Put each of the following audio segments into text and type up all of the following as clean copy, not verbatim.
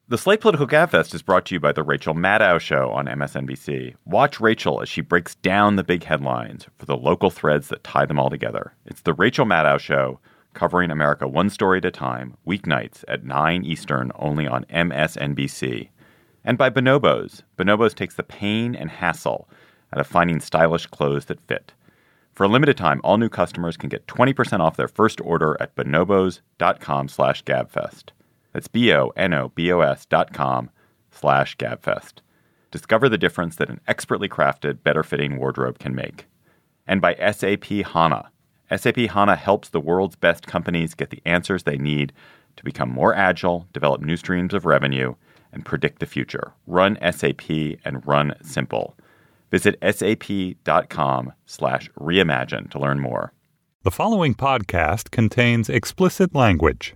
The Slate Political Gabfest is brought to you by The Rachel Maddow Show on MSNBC. Watch Rachel as she breaks down the big headlines for the local threads that tie them all together. It's The Rachel Maddow Show, covering America one story at a time, weeknights at 9 Eastern, only on MSNBC. And by Bonobos. Bonobos takes the pain and hassle out of finding stylish clothes that fit. For a limited time, all new customers can get 20% off their first order at bonobos.com/gabfest. That's bonobos.com/gabfest. Discover the difference that an expertly crafted, better-fitting wardrobe can make. And by SAP HANA. SAP HANA helps the world's best companies get the answers they need to become more agile, develop new streams of revenue, and predict the future. Run SAP and run simple. Visit sap.com/reimagine to learn more. The following podcast contains explicit language.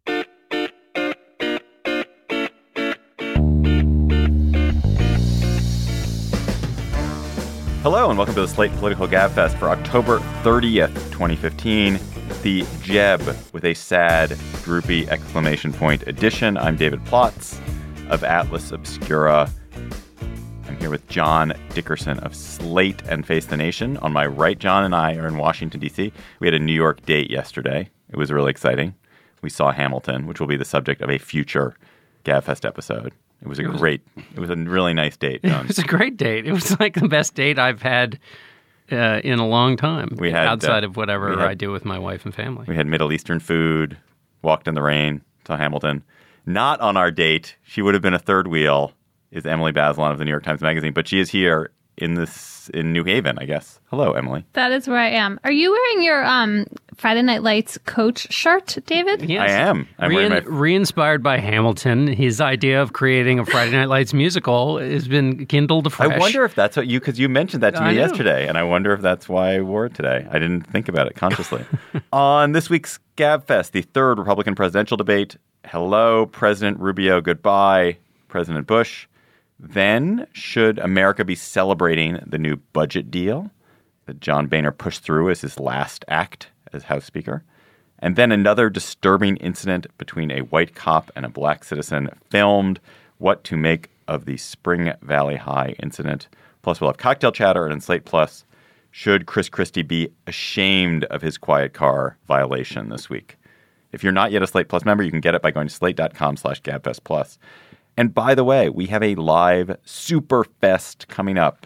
Hello and welcome to the Slate Political Gabfest for October 30th, 2015. The Jeb with a sad, droopy exclamation point edition. I'm David Plotz of Atlas Obscura. I'm here with John Dickerson of Slate and Face the Nation. On my right, John and I are in Washington, D.C. We had a New York date yesterday. It was really exciting. We saw Hamilton, which will be the subject of a future Gabfest episode. It was a really nice date, John. It was a great date. It was like the best date I've had in a long time. We had outside of whatever I do with my wife and family. We had Middle Eastern food, walked in the rain, saw Hamilton. Not on our date, she would have been a third wheel, is Emily Bazelon of the New York Times Magazine, but she is here in New Haven, I guess. Hello, Emily. That is where I am. Are you wearing your Friday Night Lights coach shirt, David? Yes. I am. I'm wearing re-inspired by Hamilton. His idea of creating a Friday Night Lights musical has been kindled afresh. I wonder if that's what because you mentioned that to me yesterday, and I wonder if that's why I wore it today. I didn't think about it consciously. On this week's Gabfest, the third Republican presidential debate. Hello, President Rubio. Goodbye, President Bush. Then, should America be celebrating the new budget deal that John Boehner pushed through as his last act as House Speaker? And then another disturbing incident between a white cop and a black citizen filmed. What to make of the Spring Valley High incident. Plus, we'll have cocktail chatter, and in Slate Plus, should Chris Christie be ashamed of his quiet car violation this week? If you're not yet a Slate Plus member, you can get it by going to slate.com/GabFestPlus. And by the way, we have a live Superfest coming up.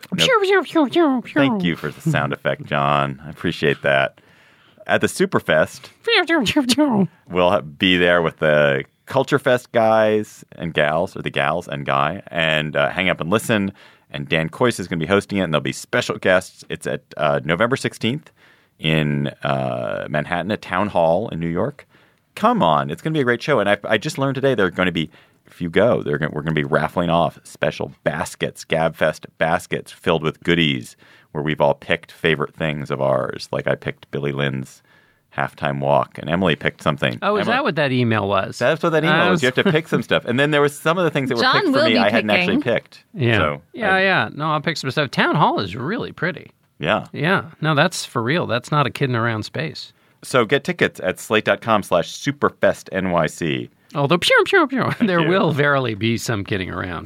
Thank you for the sound effect, John. I appreciate that. At the Superfest, we'll be there with the Culture Fest guys and gals, or the gals and guy, and hang up and listen. And Dan Kois is going to be hosting it, and there'll be special guests. It's at November 16th in Manhattan at Town Hall in New York. Come on. It's going to be a great show. And I just learned today they're going to be, if you go, we're going to be raffling off special baskets, Gabfest baskets filled with goodies where we've all picked favorite things of ours. Like I picked Billy Lynn's halftime walk, and Emily picked something. Oh, is that what that email was? That's what that email was. You have to pick some stuff. And then there was some of the things that were picked for me I hadn't actually picked. Yeah. So No, I'll pick some stuff. Town Hall is really pretty. Yeah. Yeah. No, that's for real. That's not a kidding around space. So get tickets at slate.com/superfestnyc. Although, there will verily be some kidding around.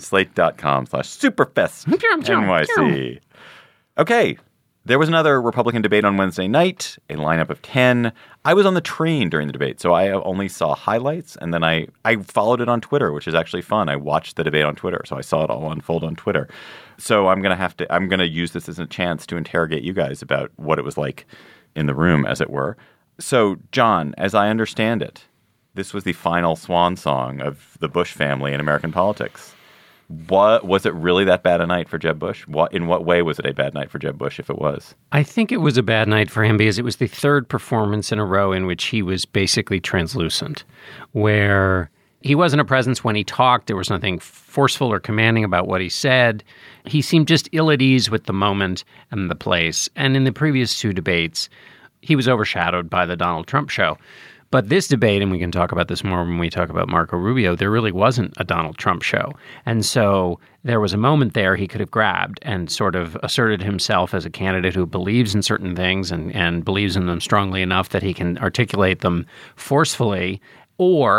Slate.com/superfestnyc. Okay. There was another Republican debate on Wednesday night, a lineup of 10. I was on the train during the debate, so I only saw highlights, and then I followed it on Twitter, which is actually fun. I watched the debate on Twitter, so I saw it all unfold on Twitter. So I'm going to use this as a chance to interrogate you guys about what it was like in the room, as it were. So, John, as I understand it, this was the final swan song of the Bush family in American politics. Was it really that bad a night for Jeb Bush? In what way was it a bad night for Jeb Bush, if it was? I think it was a bad night for him because it was the third performance in a row in which he was basically translucent, where he wasn't a presence when he talked. There was nothing forceful or commanding about what he said. He seemed just ill at ease with the moment and the place. And in the previous two debates, he was overshadowed by the Donald Trump show. But this debate, and we can talk about this more when we talk about Marco Rubio, there really wasn't a Donald Trump show. And so there was a moment there he could have grabbed and sort of asserted himself as a candidate who believes in certain things and believes in them strongly enough that he can articulate them forcefully, or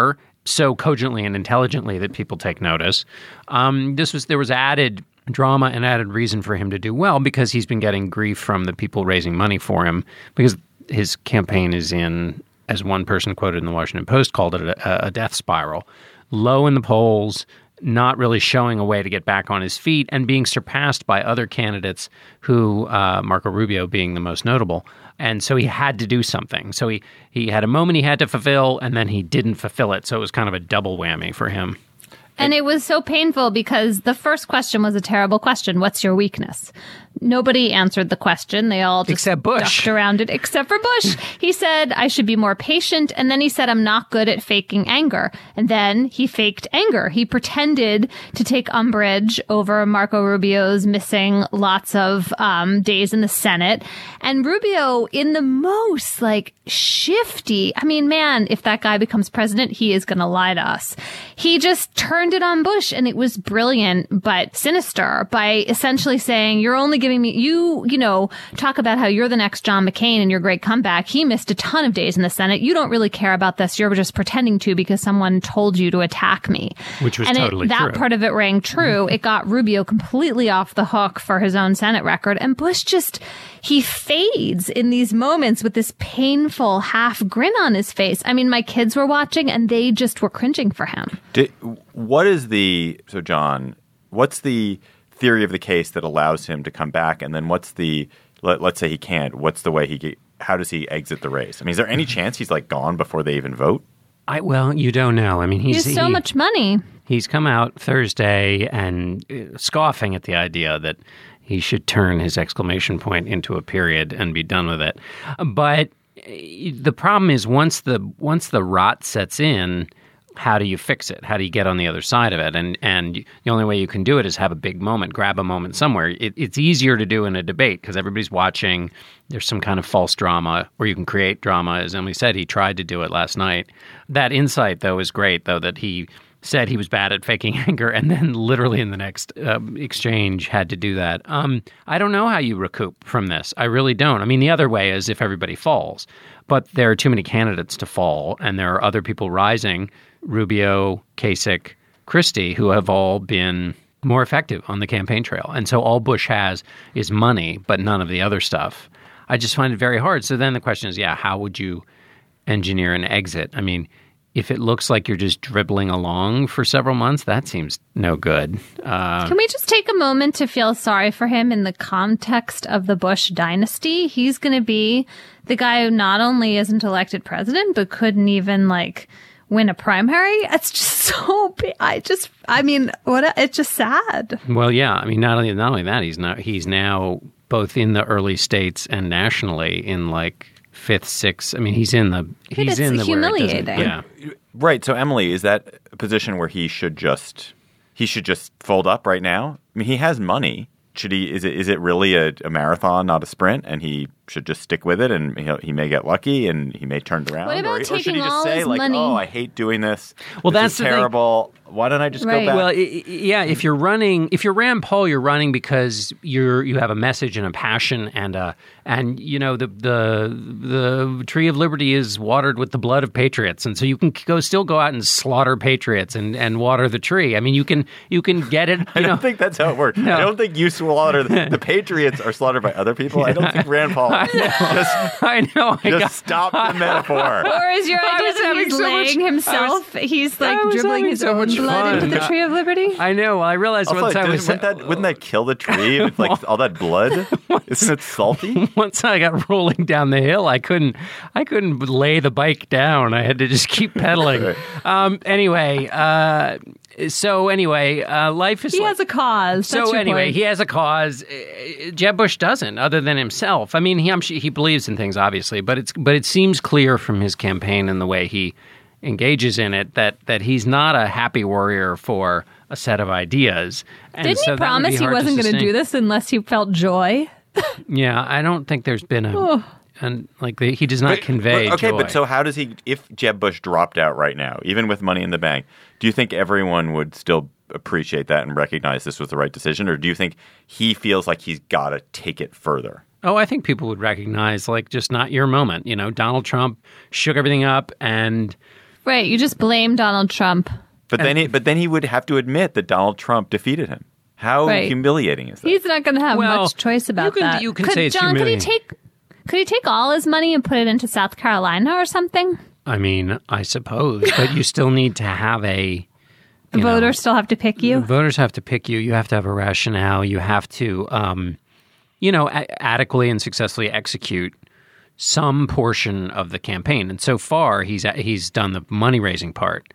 so cogently and intelligently that people take notice. There was added drama and added reason for him to do well because he's been getting grief from the people raising money for him because his campaign is in, as one person quoted in the Washington Post called it, a death spiral. Low in the polls, not really showing a way to get back on his feet, and being surpassed by other candidates who, Marco Rubio being the most notable. And so he had to do something. So he had a moment he had to fulfill, and then he didn't fulfill it. So it was kind of a double whammy for him. And it was so painful because the first question was a terrible question. What's your weakness? Nobody answered the question. They all just except Bush. ducked around it, except for Bush. He said, I should be more patient. And then he said, I'm not good at faking anger. And then he faked anger. He pretended to take umbrage over Marco Rubio's missing lots of days in the Senate. And Rubio, in the most shifty, I mean, man, if that guy becomes president, he is going to lie to us. He just turned it on Bush, and it was brilliant, but sinister, by essentially saying, you're only giving me, you talk about how you're the next John McCain and your great comeback. He missed a ton of days in the Senate. You don't really care about this. You're just pretending to because someone told you to attack me. Which was totally true. That part of it rang true. It got Rubio completely off the hook for his own Senate record. And Bush he fades in these moments with this painful half grin on his face. I mean, my kids were watching and they just were cringing for him. John, what's the theory of the case that allows him to come back? And then what's let's say he can't, what's the way how does he exit the race? I mean, is there any chance he's gone before they even vote? Well, you don't know. I mean, he's so much money. He's come out Thursday and scoffing at the idea that he should turn his exclamation point into a period and be done with it. But the problem is once the rot sets in, how do you fix it? How do you get on the other side of it? And the only way you can do it is have a big moment, grab a moment somewhere. It's easier to do in a debate because everybody's watching. There's some kind of false drama, or you can create drama. As Emily said, he tried to do it last night. That insight, though, is great, though, that he said he was bad at faking anger and then literally in the next exchange had to do that. I don't know how you recoup from this. I really don't. I mean, the other way is if everybody falls. But there are too many candidates to fall, and there are other people rising, Rubio, Kasich, Christie, who have all been more effective on the campaign trail. And so all Bush has is money, but none of the other stuff. I just find it very hard. So then the question is, how would you engineer an exit? I mean, if it looks like you're just dribbling along for several months, that seems no good. Can we just take a moment to feel sorry for him in the context of the Bush dynasty? He's going to be the guy who not only isn't elected president, but couldn't even win a primary. It's just so big. It's just sad. Well, yeah. I mean, not only that, he's now both in the early states and nationally in fifth, sixth. I mean, he's in the humiliating. Yeah. Right. So, Emily, is that a position where he should just fold up right now? I mean, he has money. Should he? Is it really a marathon, not a sprint? And he should just stick with it, and he may get lucky, and he may turn around. What about or should he just say money? "Oh, I hate doing this. Well, this that's is terrible. Why don't I just go back?" Well, if you're Rand Paul, you're running because you have a message and a passion and the tree of liberty is watered with the blood of patriots, and so you can still go out and slaughter patriots and water the tree. I mean, you can get it. I don't think that's how it works. No. I don't think you slaughter the patriots are slaughtered by other people. I don't think Rand Paul. Stop the metaphor. Or is your idea that he's laying himself? He's dribbling his own blood into the tree of liberty? I know. Well, I realized also, once I was... Wouldn't that kill the tree? If all that blood? Isn't it salty? Once I got rolling down the hill, I couldn't lay the bike down. I had to just keep pedaling. Anyway, life is... He has a cause. That's your point. He has a cause. Jeb Bush doesn't, other than himself. I mean, he believes in things, obviously, but it seems clear from his campaign and the way he engages in it that he's not a happy warrior for a set of ideas. And Didn't he promise he wasn't going to do this unless he felt joy? Yeah, I don't think there's been he does not convey okay, joy. But so how does he, if Jeb Bush dropped out right now, even with money in the bank, do you think everyone would still appreciate that and recognize this was the right decision? Or do you think he feels like he's got to take it further? Oh, I think people would recognize, just not your moment. Donald Trump shook everything up and Right. You just blame Donald Trump. But then he would have to admit that Donald Trump defeated him. How humiliating is that? He's not going to have much choice about that. You can say it's John, humiliating. Could he take all his money and put it into South Carolina or something? I mean, I suppose, but you still need to have The voters still have to pick you? The voters have to pick you. You have to have a rationale. You have to, adequately and successfully execute some portion of the campaign. And so far, he's done the money-raising part.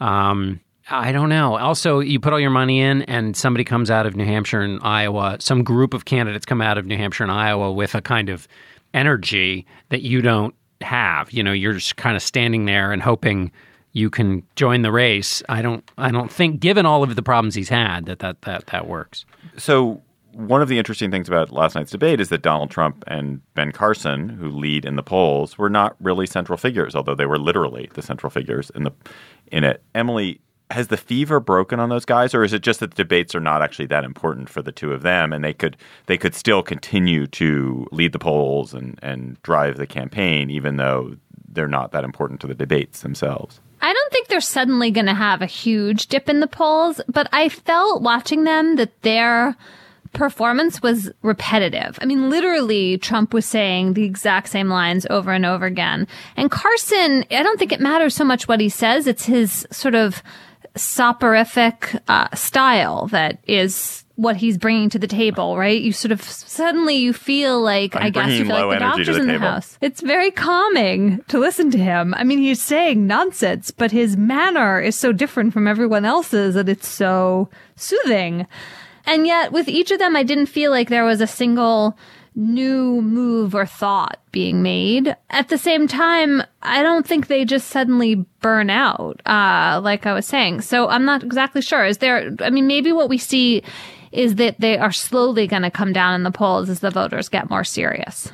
I don't know. Also, you put all your money in and somebody comes out of New Hampshire and Iowa, some group of candidates come out of New Hampshire and Iowa with a kind of energy that you don't have. You're just kind of standing there and hoping you can join the race. I don't think, given all of the problems he's had, that works. So one of the interesting things about last night's debate is that Donald Trump and Ben Carson, who lead in the polls, were not really central figures, although they were literally the central figures in it. Emily, has the fever broken on those guys, or is it just that the debates are not actually that important for the two of them, and they could still continue to lead the polls and drive the campaign, even though they're not that important to the debates themselves? I don't think they're suddenly going to have a huge dip in the polls, but I felt watching them that their performance was repetitive. I mean, literally, Trump was saying the exact same lines over and over again. And Carson, I don't think it matters so much what he says. It's his sort of soporific style that is what he's bringing to the table, right? You sort of suddenly you feel like, I guess you feel like the doctor's in the house. It's very calming to listen to him. I mean, he's saying nonsense, but his manner is so different from everyone else's that it's so soothing. And yet with each of them, I didn't feel like there was a single new move or thought being made. At the same time, I don't think they just suddenly burn out, like I was saying. So I'm not exactly sure. Maybe what we see is that they are slowly going to come down in the polls as the voters get more serious.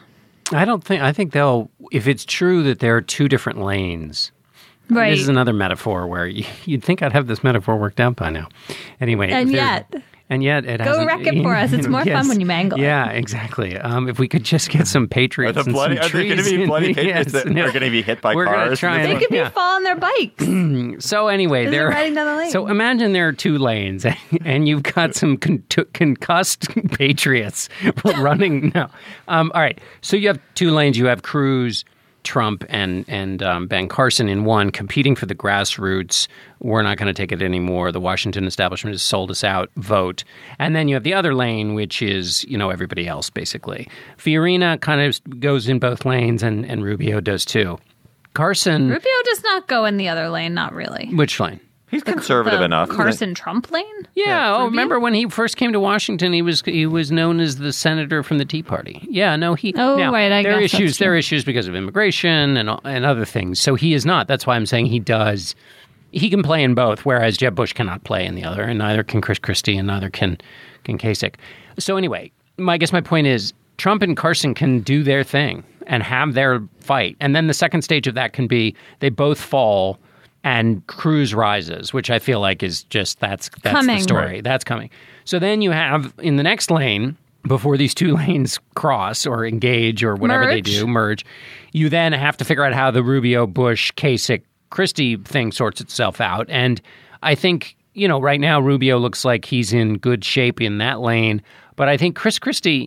I think they'll, if it's true that there are two different lanes. Right. This is another metaphor where you'd think I'd have this metaphor worked out by now. Anyway. And yet it hasn't. Go wreck it for us. It's more fun when you mangle it. Yeah, exactly. If we could just get some patriots and some trees. Are there going to be bloody patriots that are going to be hit by cars? They could be falling their bikes. So anyway, they're riding down the lane. So imagine there are two lanes and you've got some concussed patriots running. No. All right. So you have two lanes. You have Cruz, Trump, and Ben Carson in one, competing for the grassroots. We're not going to take it anymore. The Washington establishment has sold us out vote. And then you have the other lane, which is, everybody else, basically. Fiorina kind of goes in both lanes, and Rubio does too. Carson... Rubio does not go in the other lane, not really. Which lane? He's conservative enough. Carson-Trump lane? Yeah. Remember when he first came to Washington, he was known as the senator from the Tea Party. Yeah, no, he... right, I guess that's true. There are issues because of immigration and other things. So he is not. That's why I'm saying he does... He can play in both, whereas Jeb Bush cannot play in the other, and neither can Chris Christie, and neither can Kasich. So anyway, I guess my point is Trump and Carson can do their thing and have their fight. And then the second stage of that can be they both fall and Cruz rises, which I feel like is just that's coming. The story. Right. That's coming. So then you have in the next lane, before these two lanes cross or engage or whatever they do, merge, you then have to figure out how the Rubio, Bush, Kasich, Christie thing sorts itself out. And I think, right now Rubio looks like he's in good shape in that lane. But I think Chris Christie's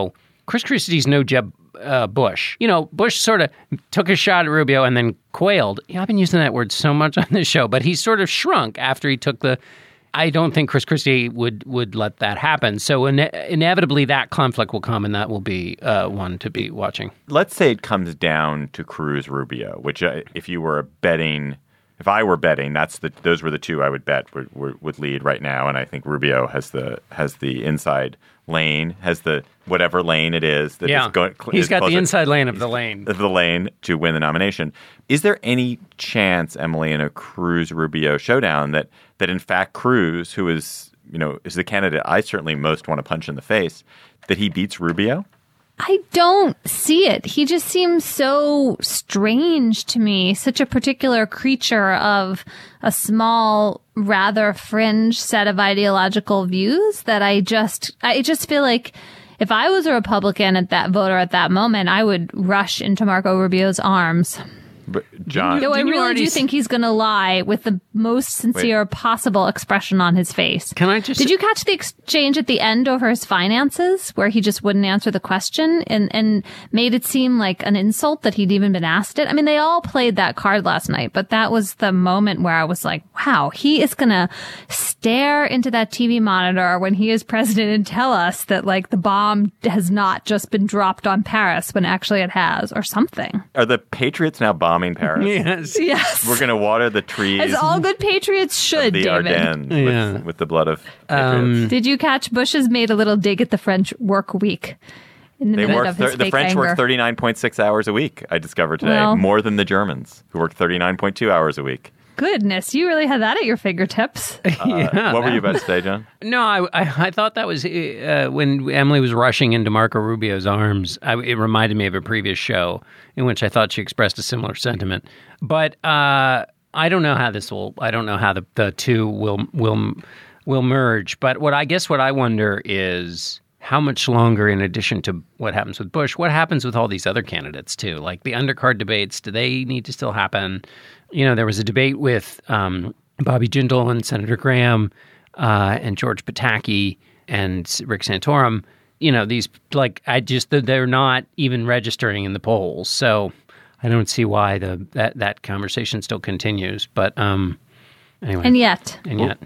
no Jeb Bush. Bush sort of took a shot at Rubio and then quailed. I've been using that word so much on this show, but he sort of shrunk after he took I don't think Chris Christie would let that happen. So inevitably that conflict will come, and that will be one to be watching. Let's say it comes down to Cruz Rubio, which if I were betting, those were the two I would bet would lead right now, and I think Rubio has the inside lane, has the whatever lane it is that is going. He's got the inside lane of the lane to win the nomination. Is there any chance, Emily, in a Cruz Rubio showdown that in fact Cruz, who is the candidate I certainly most want to punch in the face, that he beats Rubio? I don't see it. He just seems so strange to me, such a particular creature of a small, rather fringe set of ideological views that I just feel like if I was a Republican voter at that moment, I would rush into Marco Rubio's arms. But John, No, I Didn't you really already do think he's going to lie with the most sincere possible expression on his face. Can I just... Did you catch the exchange at the end over his finances where he just wouldn't answer the question and made it seem like an insult that he'd even been asked it? I mean, they all played that card last night, but that was the moment where I was like, wow, he is going to stare into that TV monitor when he is president and tell us that like the bomb has not just been dropped on Paris when actually it has or something. are the Patriots now bombing Paris? Yes. Yes. We're going to water the trees As all good patriots should, of the David. Ardennes Yeah. with the blood of Patriots. Did you catch Bush has made a little dig at the French work week in the They minute work of his the fake French anger? work 39.6 hours a week, I discovered today. Well- More than the Germans, who work 39.2 hours a week. Goodness, you really had that at your fingertips. What were you about to say, John? No, I thought that was when Emily was rushing into Marco Rubio's arms. It reminded me of a previous show in which I thought she expressed a similar sentiment. But I don't know how this will. I don't know how the two will merge. But what I wonder is how much longer, in addition to what happens with Bush, what happens with all these other candidates too? Like the undercard debates, do they need to still happen? You know, there was a debate with Bobby Jindal and Senator Graham and George Pataki and Rick Santorum. You know, these they're not even registering in the polls. So I don't see why that conversation still continues. But anyway, And yet,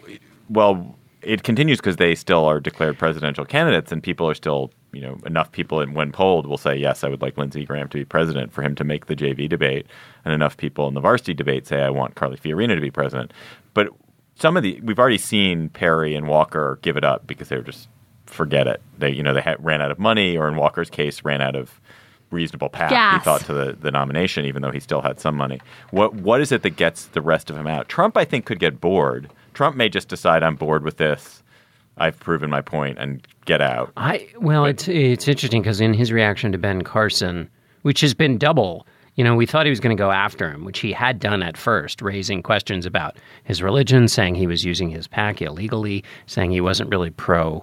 Well, it continues because they still are declared presidential candidates, and people are still, enough people when polled will say, yes, I would like Lindsey Graham to be president for him to make the JV debate. And enough people in the varsity debate say, I want Carly Fiorina to be president. But we've already seen Perry and Walker give it up because they were just forget it. They ran out of money, or in Walker's case, ran out of reasonable path, Gas. he thought, to the nomination, even though he still had some money. What is it that gets the rest of them out? Trump, I think, could get bored. Trump may just decide, I'm bored with this. I've proven my point, and get out. It's interesting because in his reaction to Ben Carson, which has been double, we thought he was going to go after him, which he had done at first, raising questions about his religion, saying he was using his PAC illegally, saying he wasn't really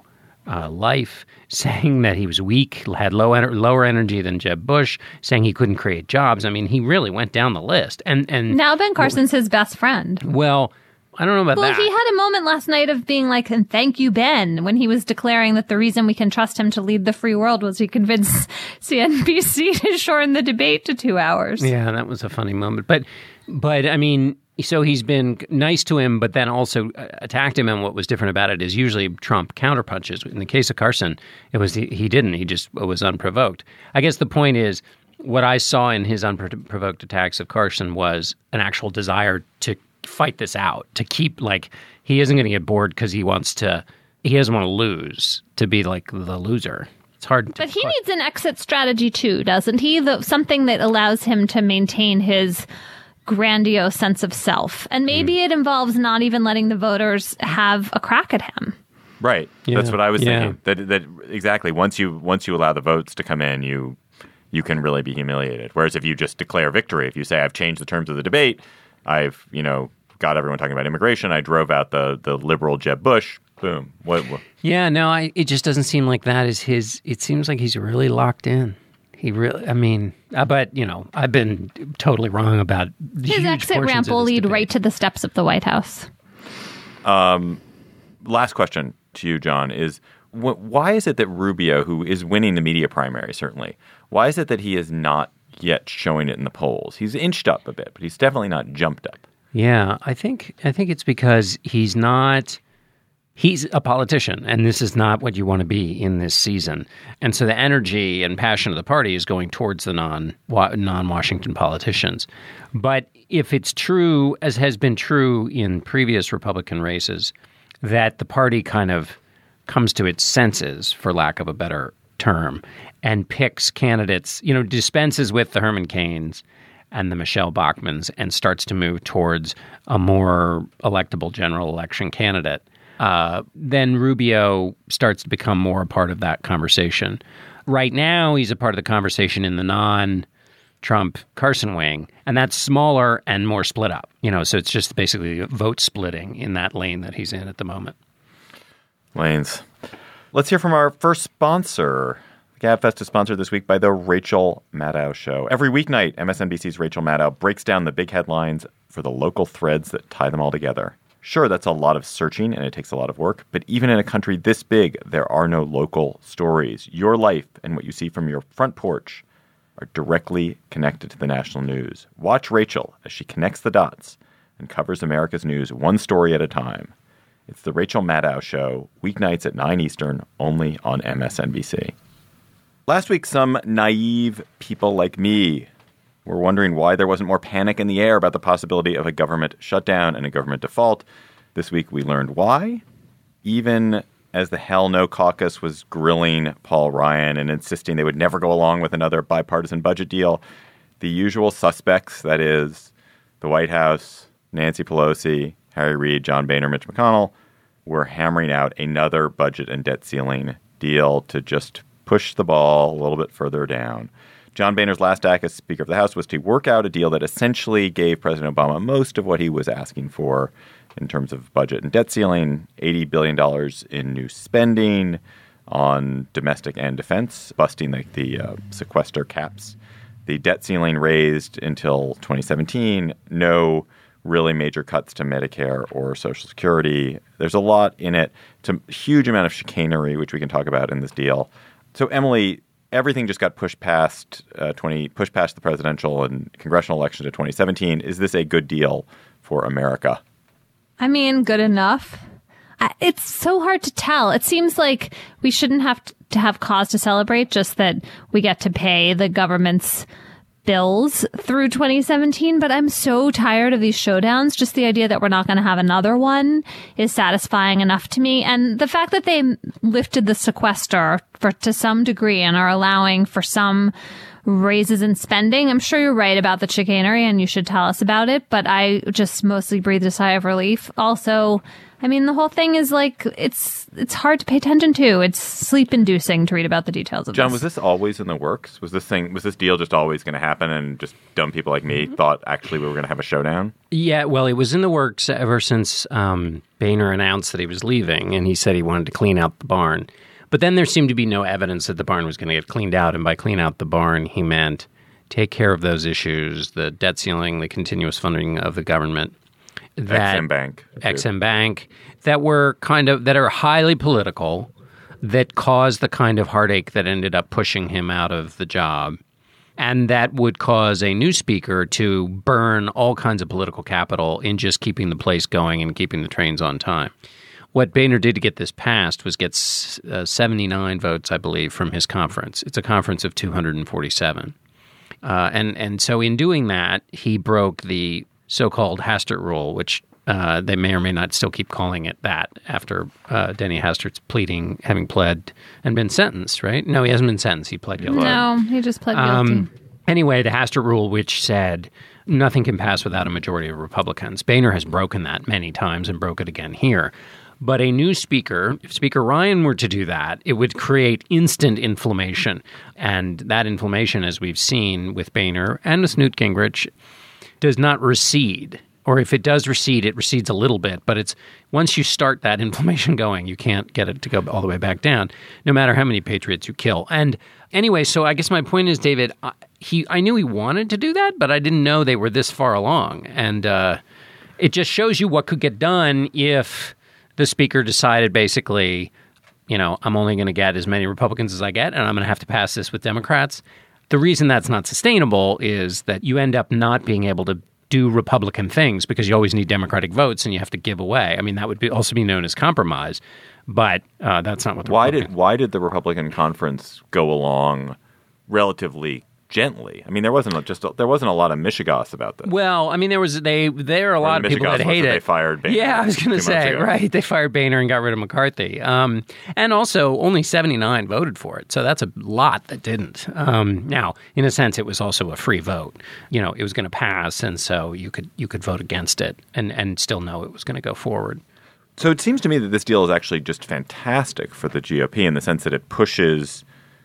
pro-life, saying that he was weak, had lower energy than Jeb Bush, saying he couldn't create jobs. I mean, he really went down the list. And now Ben Carson's his best friend. Well, I don't know about that. Well, he had a moment last night of being like, and thank you, Ben, when he was declaring that the reason we can trust him to lead the free world was he convinced CNBC to shorten the debate to 2 hours. Yeah, that was a funny moment. But I mean, so he's been nice to him, but then also attacked him. And what was different about it is usually Trump counterpunches. In the case of Carson, he didn't. He just was unprovoked. I guess the point is, what I saw in his unprovoked attacks of Carson was an actual desire to fight this out, to keep, he isn't going to get bored because he doesn't want to lose, to be like the loser. It's hard to... But he needs an exit strategy too, doesn't he? Something that allows him to maintain his grandiose sense of self. And maybe it involves not even letting the voters have a crack at him. Right. Yeah. That's what I was Yeah. thinking. That exactly. Once you allow the votes to come in, you can really be humiliated. Whereas if you just declare victory, if you say, I've changed the terms of the debate, I've, got everyone talking about immigration, I drove out the liberal Jeb Bush, boom. What? Yeah, no, it just doesn't seem like that is his... It seems like he's really locked in. He really... I mean, but, I've been totally wrong about His exit ramp will lead right to the steps of the White House. Last question to you, John, is why is it that Rubio, who is winning the media primary, certainly, why is it that he is not yet showing it in the polls? He's inched up a bit, but he's definitely not jumped up. Yeah, I think it's because he's a politician, and this is not what you want to be in this season. And so the energy and passion of the party is going towards the non-Washington politicians. But if it's true, as has been true in previous Republican races, that the party kind of comes to its senses, for lack of a better term, and picks candidates, dispenses with the Herman Cains and the Michelle Bachmans and starts to move towards a more electable general election candidate, then Rubio starts to become more a part of that conversation. Right now, he's a part of the conversation in the non-Trump Carson wing, and that's smaller and more split up. So it's just basically vote splitting in that lane that he's in at the moment. Lanes. Let's hear from our first sponsor GabFest is sponsored this week by The Rachel Maddow Show. Every weeknight, MSNBC's Rachel Maddow breaks down the big headlines for the local threads that tie them all together. Sure, that's a lot of searching and it takes a lot of work, but even in a country this big, there are no local stories. Your life and what you see from your front porch are directly connected to the national news. Watch Rachel as she connects the dots and covers America's news one story at a time. It's The Rachel Maddow Show, weeknights at 9 Eastern, only on MSNBC. Last week, some naive people like me were wondering why there wasn't more panic in the air about the possibility of a government shutdown and a government default. This week, we learned why. Even as the Hell No caucus was grilling Paul Ryan and insisting they would never go along with another bipartisan budget deal, the usual suspects, that is, the White House, Nancy Pelosi, Harry Reid, John Boehner, Mitch McConnell, were hammering out another budget and debt ceiling deal to just push the ball a little bit further down. John Boehner's last act as Speaker of the House was to work out a deal that essentially gave President Obama most of what he was asking for in terms of budget and debt ceiling, $80 billion in new spending on domestic and defense, busting the sequester caps. The debt ceiling raised until 2017, no really major cuts to Medicare or Social Security. There's a lot in it. It's a huge amount of chicanery, which we can talk about in this deal. So, Emily, everything just got pushed past the presidential and congressional elections to 2017. Is this a good deal for America? I mean, good enough. It's so hard to tell. It seems like we shouldn't have to have cause to celebrate, just that we get to pay the government's bills through 2017, but I'm so tired of these showdowns. Just the idea that we're not going to have another one is satisfying enough to me. And the fact that they lifted the sequester to some degree and are allowing for some raises in spending. I'm sure you're right about the chicanery and you should tell us about it, but I just mostly breathed a sigh of relief. Also, I mean, the whole thing is like, it's hard to pay attention to. It's sleep-inducing to read about the details of John, this. was this always in the works? Was this deal just always going to happen and just dumb people like me thought actually we were going to have a showdown? Yeah, well, it was in the works ever since Boehner announced that he was leaving, and he said he wanted to clean out the barn. But then there seemed to be no evidence that the barn was going to get cleaned out, and by clean out the barn, he meant take care of those issues, the debt ceiling, the continuous funding of the government. Ex-Im Bank, that are highly political, that caused the kind of heartache that ended up pushing him out of the job, and that would cause a new speaker to burn all kinds of political capital in just keeping the place going and keeping the trains on time. What Boehner did to get this passed was get 79 votes, I believe, from his conference. It's a conference of 247. And so in doing that, he broke the so-called Hastert rule, which they may or may not still keep calling it that after Denny Hastert's having pled and been sentenced, right? No, he hasn't been sentenced. He pled guilty. No, he just pled guilty. Anyway, the Hastert rule, which said nothing can pass without a majority of Republicans. Boehner has broken that many times and broke it again here. But a new speaker, if Speaker Ryan were to do that, it would create instant inflammation. And that inflammation, as we've seen with Boehner and with Newt Gingrich, does not recede. Or if it does recede, it recedes a little bit. But it's once you start that inflammation going, you can't get it to go all the way back down, no matter how many patriots you kill. And anyway, so I guess my point is, David, I knew he wanted to do that, but I didn't know they were this far along. And it just shows you what could get done if the speaker decided basically, I'm only going to get as many Republicans as I get, and I'm going to have to pass this with Democrats. The reason that's not sustainable is that you end up not being able to do Republican things because you always need Democratic votes and you have to give away. I mean, that would also be known as compromise, but that's not what the Why did the Republican conference go along relatively gently? I mean, there wasn't a lot of mishigas about this. Well, I mean, there are a lot of people that hate it. They fired Boehner. Yeah, I was going to say, right. They fired Boehner and got rid of McCarthy. And also, only 79 voted for it. So that's a lot that didn't. Now, in a sense, it was also a free vote. It was going to pass, and so you could vote against it and still know it was going to go forward. So it seems to me that this deal is actually just fantastic for the GOP in the sense that it pushes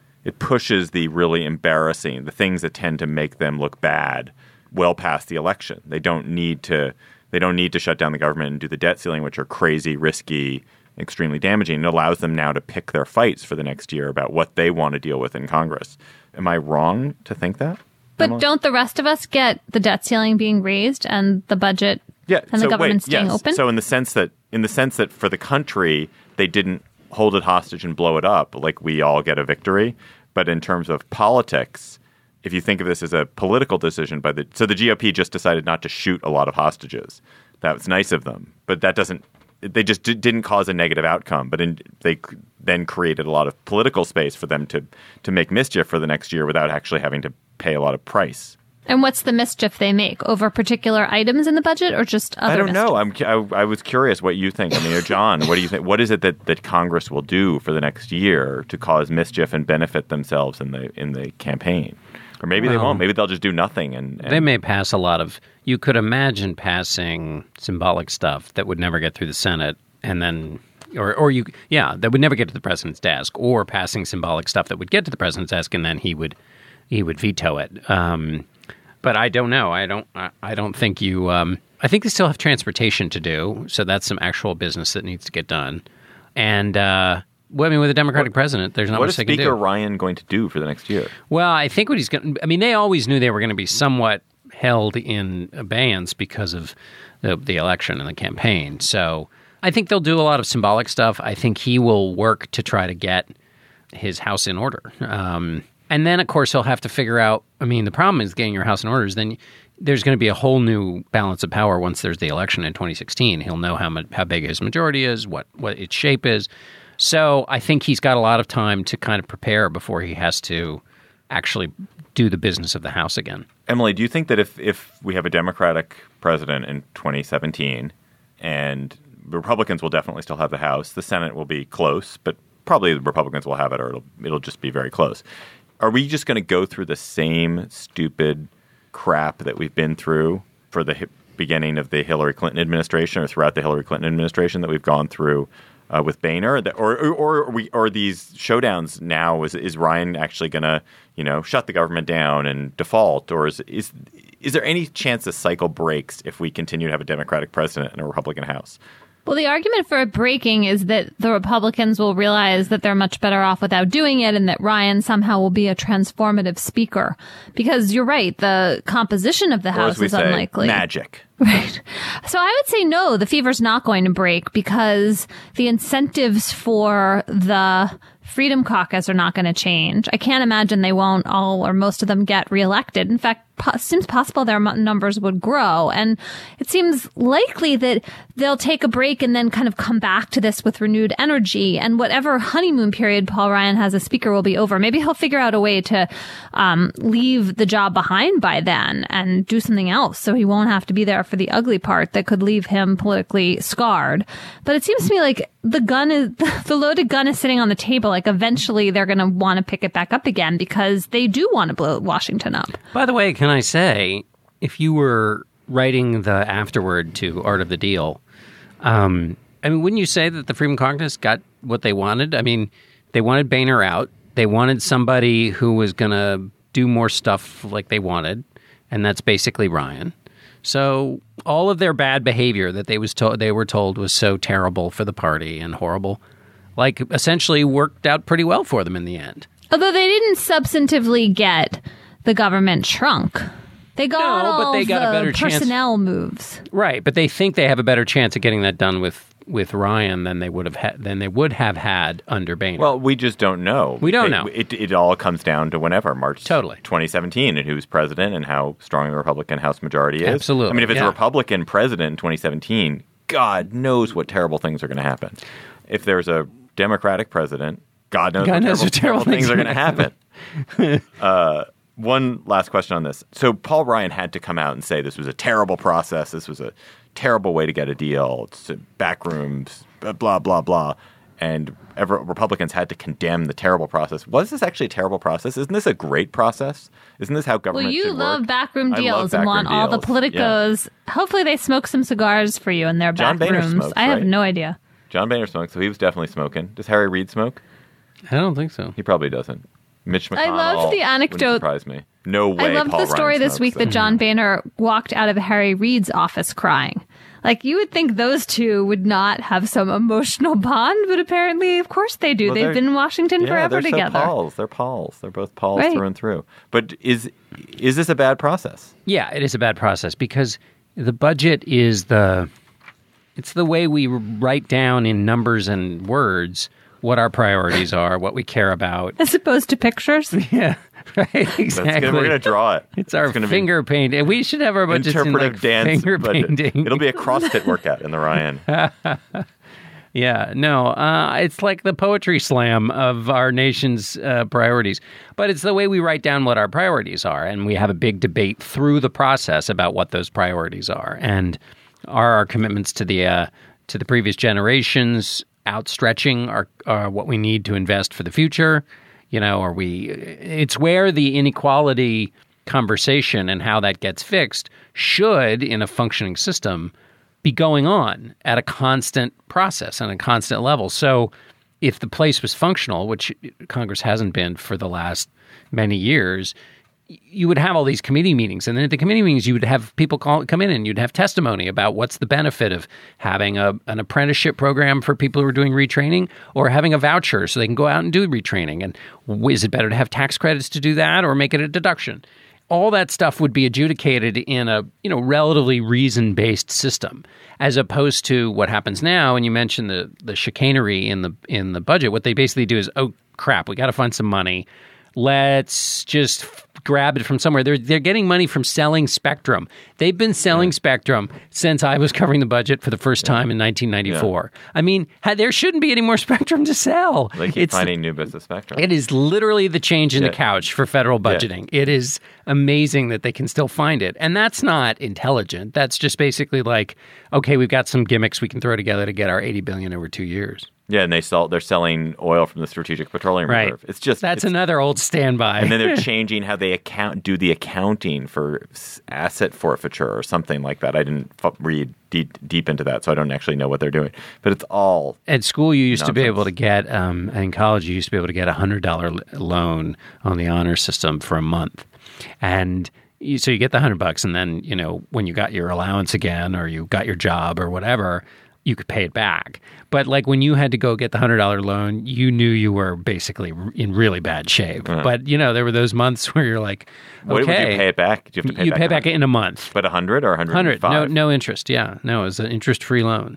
the really embarrassing, the things that tend to make them look bad, well past the election. They don't need to shut down the government and do the debt ceiling, which are crazy, risky, extremely damaging. It allows them now to pick their fights for the next year about what they want to deal with in Congress. Am I wrong to think that? But Emily? don't the rest of us get the debt ceiling being raised and the budget and the government staying open? So in the sense that for the country, they didn't hold it hostage and blow it up, like we all get a victory. But in terms of politics, if you think of this as a political decision so the GOP just decided not to shoot a lot of hostages. That was nice of them. But they just didn't cause a negative outcome. But they then created a lot of political space for them to make mischief for the next year without actually having to pay a lot of price. And what's the mischief they make? Over particular items in the budget or just other I don't mischief? know. I was curious what you think. I mean, or John, what do you think? What is it that Congress will do for the next year to cause mischief and benefit themselves in the campaign? Or maybe they won't. Maybe they'll just do nothing. And they may pass a lot of – you could imagine passing symbolic stuff that would never get through the Senate and then – that would never get to the president's desk, or passing symbolic stuff that would get to the president's desk and then he would veto it. But I don't know. I don't think you. I think they still have transportation to do, so that's some actual business that needs to get done. And with a Democratic president, there's not much they can do. What is Speaker Ryan going to do for the next year? Well, I think what he's going. I mean, they always knew they were going to be somewhat held in abeyance because of the election and the campaign. So I think they'll do a lot of symbolic stuff. I think he will work to try to get his house in order. And then, of course, he'll have to figure out, I mean, the problem is getting your house in order is then there's going to be a whole new balance of power once there's the election in 2016. He'll know how big his majority is, what its shape is. So I think he's got a lot of time to kind of prepare before he has to actually do the business of the House again. Emily, do you think that if we have a Democratic president in 2017 and the Republicans will definitely still have the House, the Senate will be close, but probably the Republicans will have it or it'll just be very close. Are we just going to go through the same stupid crap that we've been through for the beginning of the Hillary Clinton administration or throughout the Hillary Clinton administration that we've gone through with Boehner? Or these showdowns now, is Ryan actually going to shut the government down and default? Or is there any chance the cycle breaks if we continue to have a Democratic president and a Republican House? Well, the argument for it breaking is that the Republicans will realize that they're much better off without doing it and that Ryan somehow will be a transformative speaker. Because you're right, the composition of the House is unlikely. Magic. Right. So I would say no, the fever's not going to break because the incentives for the Freedom Caucus are not going to change. I can't imagine they won't all or most of them get reelected. In fact, it seems possible their numbers would grow. And it seems likely that they'll take a break and then kind of come back to this with renewed energy. And whatever honeymoon period Paul Ryan has as speaker will be over. Maybe he'll figure out a way to leave the job behind by then and do something else so he won't have to be there for the ugly part that could leave him politically scarred. But it seems to me like the loaded gun is sitting on the table. Like eventually they're going to want to pick it back up again because they do want to blow Washington up. By the way, can I say, if you were writing the afterword to Art of the Deal, wouldn't you say that the Freedom Caucus got what they wanted? I mean, they wanted Boehner out. They wanted somebody who was going to do more stuff like they wanted, and that's basically Ryan. So all of their bad behavior that they were told was so terrible for the party and horrible, essentially worked out pretty well for them in the end. Although they didn't substantively get the government shrunk. They got all a better personnel moves. Right, but they think they have a better chance of getting that done with Ryan than they would have had under Boehner. Well, we just don't know. We don't know. It all comes down to whenever, March totally. 2017, and who's president and how strong the Republican House majority is. Absolutely. I mean, if it's a Republican president in 2017, God knows what terrible things are going to happen. If there's a Democratic president, God knows what terrible things are going to happen. One last question on this. So Paul Ryan had to come out and say this was a terrible process. This was a terrible way to get a deal. It's backrooms, blah, blah, blah. And Republicans had to condemn the terrible process. Was this actually a terrible process? Isn't this a great process? Isn't this how government should work? Well, you love backroom deals and want all the politicos. Yeah. Hopefully they smoke some cigars for you in their back rooms. I have no idea. John Boehner smokes, so he was definitely smoking. Does Harry Reid smoke? I don't think so. He probably doesn't. Mitch McConnell. I loved the anecdote. Wouldn't surprise me. No way. I loved Paul the story Ryan this week that John Boehner walked out of Harry Reid's office crying. Like, you would think those two would not have some emotional bond, but apparently, of course they do. Well, they've been in Washington forever they're together. They're Pauls. They're both Pauls Right. through and through. But is this a bad process? Yeah, it is a bad process because the budget is it's the way we write down in numbers and words what our priorities are, what we care about. As opposed to pictures. Yeah, right, exactly. We're going to draw it. It's our finger paint. And we should have our budgets in like dance finger budget. painting. It'll be a CrossFit workout in the Ryan. Yeah, no, it's like the poetry slam of our nation's priorities. But it's the way we write down what our priorities are. And we have a big debate through the process about what those priorities are. And are our commitments to the previous generations outstretching are what we need to invest for the future? You know, it's where the inequality conversation and how that gets fixed should, in a functioning system, be going on at a constant process and a constant level. So if the place was functional, which Congress hasn't been for the last many years, you would have all these committee meetings. And then at the committee meetings, you would have people come in and you'd have testimony about what's the benefit of having an apprenticeship program for people who are doing retraining or having a voucher so they can go out and do retraining. And is it better to have tax credits to do that or make it a deduction? All that stuff would be adjudicated in a relatively reason-based system, as opposed to what happens now. And you mentioned the chicanery in the budget. What they basically do is, oh crap, we got to find some money. Let's just grab it from somewhere. They're getting money from selling Spectrum. They've been selling Spectrum since I was covering the budget for the first time in 1994. Yeah. I mean, there shouldn't be any more Spectrum to sell. They keep finding new business Spectrum. It is literally the change in the couch for federal budgeting. Yeah. It is amazing that they can still find it. And that's not intelligent. That's just basically like, okay, we've got some gimmicks we can throw together to get our $80 billion over 2 years. Yeah, and they're selling oil from the Strategic Petroleum Reserve. It's another old standby. And then they're changing how they do the accounting for asset forfeiture or something like that. I didn't read deep into that, so I don't actually know what they're doing. But it's all at school. You used nonsense. To be able to get in college. You used to be able to get a $100 loan on the honor system for a month, and so you get the $100, and then when you got your allowance again, or you got your job or whatever, you could pay it back. But like when you had to go get the $100 loan, you knew you were basically in really bad shape. Uh-huh. But there were those months where you're like, okay, would you pay it back? Do you have to pay you'd pay back in a month. But 100 or 105? 100. No interest. Yeah, no, it was an interest-free loan.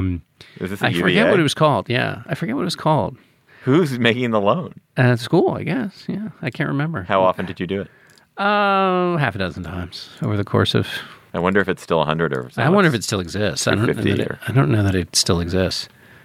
Is this I forget what it was called. Yeah, I forget what it was called. Who's making the loan? School, I guess. Yeah, I can't remember. How often did you do it? Half a dozen times over the course of. I wonder if it's still 100 or something. I wonder if it still exists. I don't know that it still exists.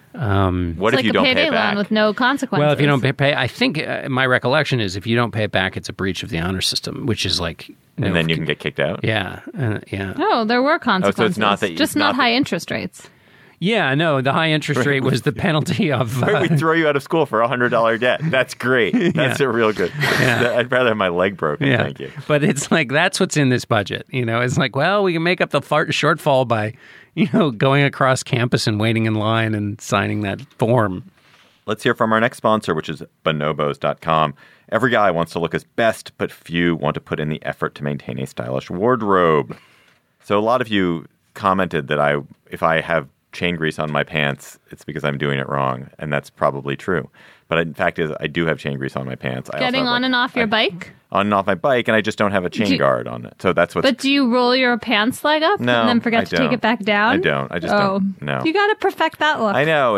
What if you don't pay it back? It's like a payday loan with no consequences. Well, if you don't pay, I think my recollection is if you don't pay it back, it's a breach of the honor system, which is like. And then you can get kicked out? Yeah. Yeah. No, there were consequences. So it's not that just not high interest rates. Yeah, no, the high interest rate was the penalty of... we throw you out of school for a $100 debt. That's great. That's a real good... Yeah. I'd rather have my leg broken, thank you. But it's like, that's what's in this budget. It's like, well, we can make up the shortfall by, going across campus and waiting in line and signing that form. Let's hear from our next sponsor, which is Bonobos.com. Every guy wants to look his best, but few want to put in the effort to maintain a stylish wardrobe. So a lot of you commented that if I have chain grease on my pants, it's because I'm doing it wrong, and that's probably true. But in fact, I do have chain grease on my pants. Getting on and off your bike? On and off my bike, and I just don't have a chain guard on it. So that's what. But do you roll your pants leg up and then forget to take it back down? I don't. I just don't. No. You got to perfect that look. I know.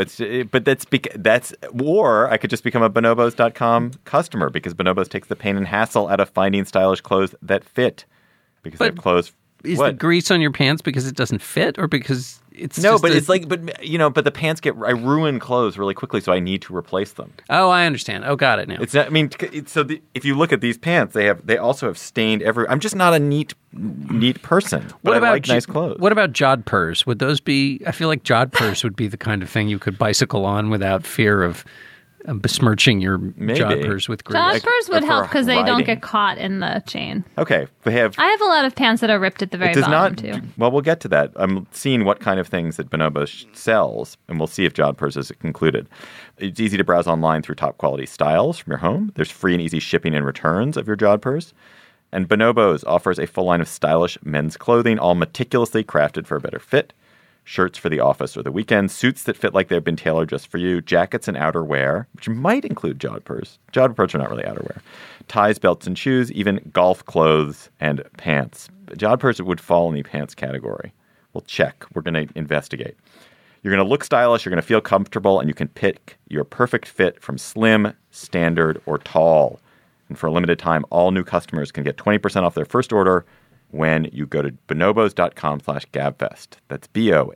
Or I could just become a Bonobos.com customer because Bonobos takes the pain and hassle out of finding stylish clothes that fit. Because they have clothes. Is the grease on your pants because it doesn't fit, or because it's but the pants I ruin clothes really quickly, so I need to replace them. Oh, I understand. Oh, got it now. If you look at these pants, they also have stained every. I'm just not a neat person. But I like nice clothes. What about jodhpurs? Would those be? I feel like jodhpurs would be the kind of thing you could bicycle on without fear of besmirching your jodhpurs with grease. Jodhpurs would help because they don't get caught in the chain. Okay. I have a lot of pants that are ripped at the very bottom, too. Well, we'll get to that. I'm seeing what kind of things that Bonobos sells, and we'll see if jodhpurs is included. It's easy to browse online through top-quality styles from your home. There's free and easy shipping and returns of your jodhpurs. And Bonobos offers a full line of stylish men's clothing, all meticulously crafted for a better fit. shirts for the office or the weekend, suits that fit like they've been tailored just for you, jackets and outerwear, which might include jodhpurs. Jodhpurs are not really outerwear. Ties, belts, and shoes, even golf clothes and pants. Jodhpurs would fall in the pants category. We'll check. We're going to investigate. You're going to look stylish, you're going to feel comfortable, and you can pick your perfect fit from slim, standard, or tall. And for a limited time, all new customers can get 20% off their first order when you go to bonobos.com/gabfest. That's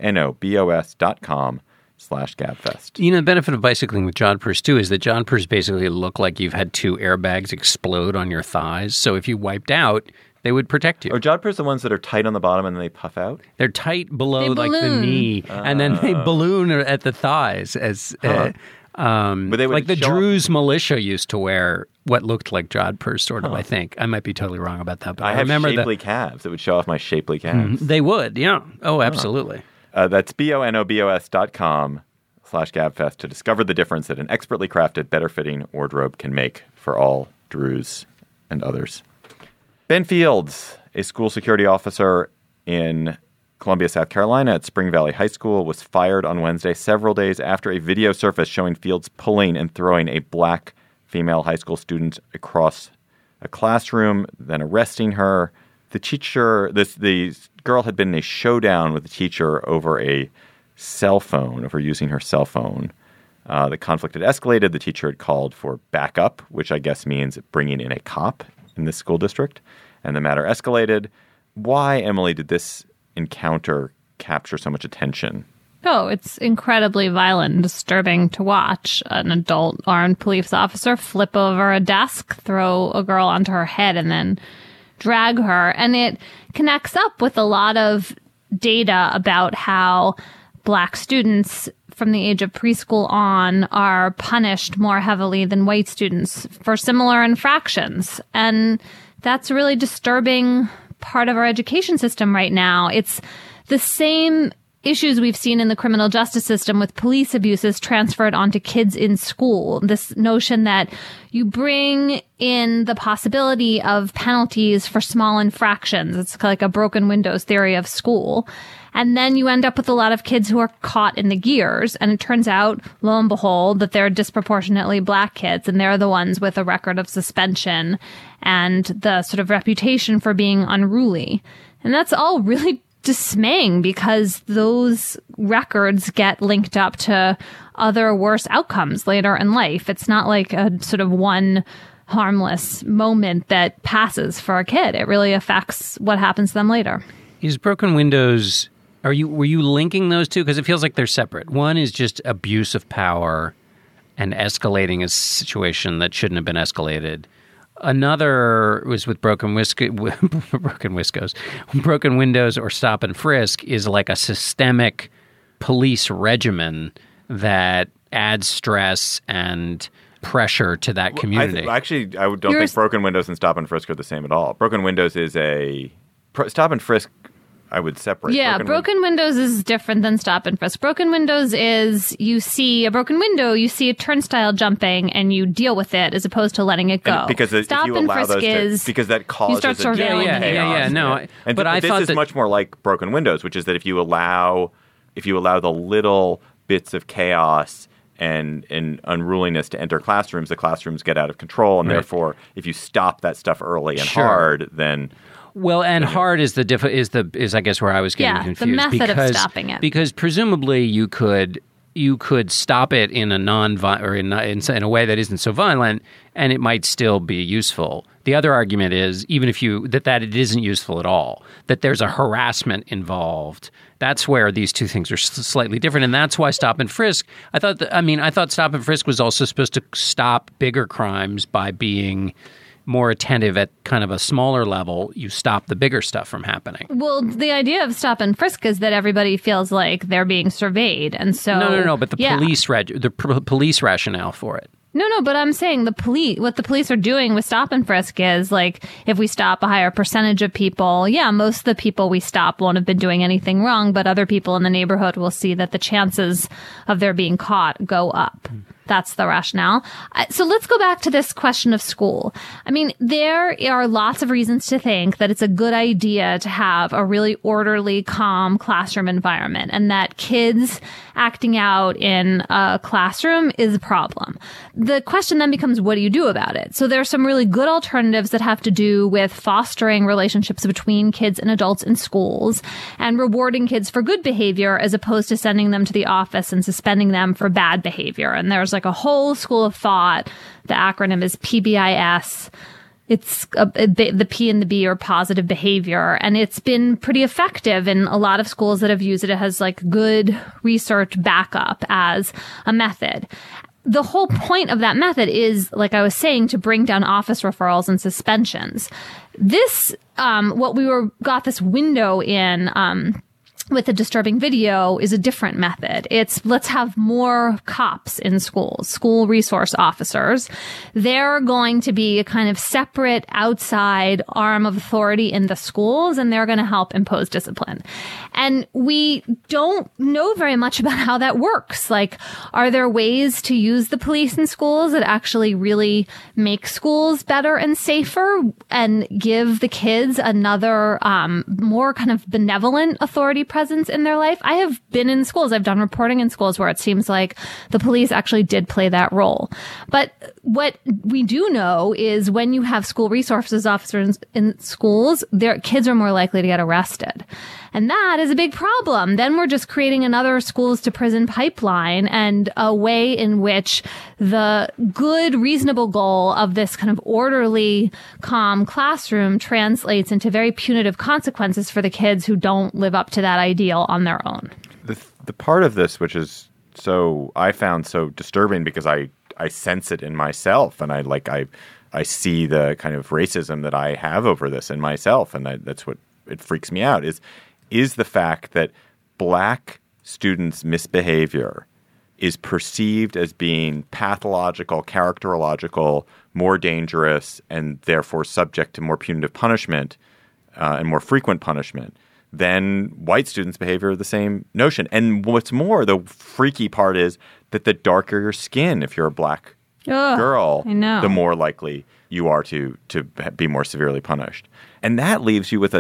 bonobos.com/gabfest. You know, the benefit of bicycling with jodhpurs, too, is that jodhpurs basically look like you've had two airbags explode on your thighs. So if you wiped out, they would protect you. Are jodhpurs the ones that are tight on the bottom and then they puff out? They're tight below like the knee, and then they balloon at the thighs as... like the Druze militia used to wear what looked like jodhpurs, sort of, I think. I might be totally wrong about that. But I remember shapely calves. It would show off my shapely calves. They would, yeah. Oh, absolutely. That's bonobos.com/gabfest to discover the difference that an expertly crafted, better-fitting wardrobe can make for all Druze and others. Ben Fields, a school security officer in Columbia, South Carolina at Spring Valley High School, was fired on Wednesday, several days after a video surfaced showing Fields pulling and throwing a black female high school student across a classroom, then arresting her. The teacher, the girl had been in a showdown with the teacher over a cell phone, over using her cell phone. The conflict had escalated. The teacher had called for backup, which I guess means bringing in a cop in this school district, and the matter escalated. Why, Emily, did this encounter capture so much attention? Oh, it's incredibly violent and disturbing to watch. An adult armed police officer flip over a desk, throw a girl onto her head, and then drag her. And it connects up with a lot of data about how Black students from the age of preschool on are punished more heavily than white students for similar infractions. And that's a really disturbing part of our education system right now. It's the same issues we've seen in the criminal justice system with police abuses transferred onto kids in school. This notion that you bring in the possibility of penalties for small infractions. It's like a broken windows theory of school. And then you end up with a lot of kids who are caught in the gears. And it turns out, lo and behold, that they're disproportionately Black kids. And they're the ones with a record of suspension and the sort of reputation for being unruly. And that's all really dismaying because those records get linked up to other worse outcomes later in life. It's not like a sort of one harmless moment that passes for a kid. It really affects what happens to them later. Is broken windows, were you linking those two? Because it feels like they're separate. One is just abuse of power and escalating a situation that shouldn't have been escalated. Another was with broken windows or stop and frisk is like a systemic police regimen that adds stress and pressure to that community. I don't think broken windows and stop and frisk are the same at all. Broken windows is stop and frisk. I would separate. Yeah, broken windows is different than stop and frisk. Broken windows is you see a broken window, you see a turnstile jumping, and you deal with it as opposed to letting it go. And because stop if you and allow frisk is because that causes you start surveilling chaos. No, but I thought this is much more like broken windows, which is that if you allow the little bits of chaos and unruliness to enter classrooms, the classrooms get out of control, and therefore, if you stop that stuff early and hard, then. Well, and hard is I guess where I was getting confused. The method of stopping it. Because presumably you could stop it in a in a way that isn't so violent, and it might still be useful. The other argument is even if that it isn't useful at all, that there's a harassment involved. That's where these two things are slightly different, and that's why stop and frisk. I thought stop and frisk was also supposed to stop bigger crimes by being more attentive at kind of a smaller level. You stop the bigger stuff from happening. Well, the idea of stop and frisk is that everybody feels like they're being surveyed, and so no. But the police rationale for it. No, but I'm saying what the police are doing with stop and frisk is like if we stop a higher percentage of people, most of the people we stop won't have been doing anything wrong, but other people in the neighborhood will see that the chances of their being caught go up. that's the rationale. So let's go back to this question of school. I mean, there are lots of reasons to think that it's a good idea to have a really orderly, calm classroom environment, and that kids acting out in a classroom is a problem. The question then becomes, what do you do about it? So there are some really good alternatives that have to do with fostering relationships between kids and adults in schools and rewarding kids for good behavior as opposed to sending them to the office and suspending them for bad behavior. And there's like a whole school of thought. The acronym is PBIS. It's the P and the B are positive behavior. And it's been pretty effective in a lot of schools that have used it. It has like good research backup as a method. The whole point of that method is, like I was saying, to bring down office referrals and suspensions. This, got this window in, with the disturbing video is a different method. It's let's have more cops in schools, school resource officers. They're going to be a kind of separate outside arm of authority in the schools, and they're going to help impose discipline. And we don't know very much about how that works. Like, are there ways to use the police in schools that actually really make schools better and safer and give the kids another more kind of benevolent authority presence in their life? I have been in schools. I've done reporting in schools where it seems like the police actually did play that role. But what we do know is when you have school resources officers in schools, their kids are more likely to get arrested. And that is a big problem. Then we're just creating another schools to prison pipeline and a way in which the good, reasonable goal of this kind of orderly, calm classroom translates into very punitive consequences for the kids who don't live up to that ideal on their own. The part of this, which is I found so disturbing because I sense it in myself, and I see the kind of racism that I have over this in myself, and that's what it freaks me out is the fact that black students' misbehavior is perceived as being pathological, characterological, more dangerous, and therefore subject to more punitive punishment and more frequent punishment than white students' behavior of the same notion. And what's more, the freaky part is that the darker your skin, if you're a black girl, the more likely you are to be more severely punished. And that leaves you with